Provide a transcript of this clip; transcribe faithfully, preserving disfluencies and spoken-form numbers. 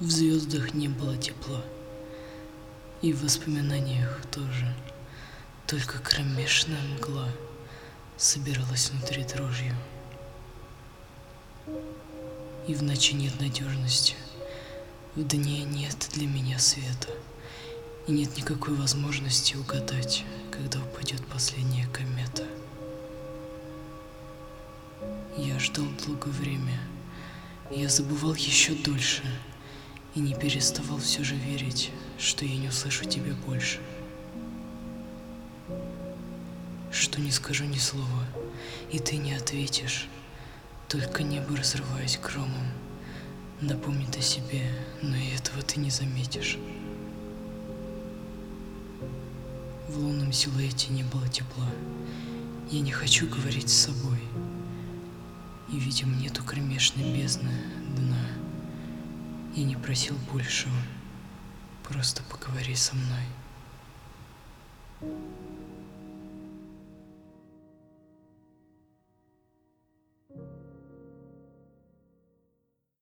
В звездах не было тепла, и в воспоминаниях тоже. Только кромешная мгла собиралась внутри дрожью. И в ночи нет надежности, в дне нет для меня света, и нет никакой возможности угадать, когда упадет последняя комета. Я ждал долгое время, я забывал еще дольше, и не переставал все же верить, что я не услышу тебя больше. Что не скажу ни слова, и ты не ответишь, только небо, разрываясь громом, напомнит о себе, но и этого ты не заметишь. В лунном силуэте не было тепла, я не хочу говорить с собой, и, видим, нету кромешной бездны дна. Я не просил большего, просто поговори со мной.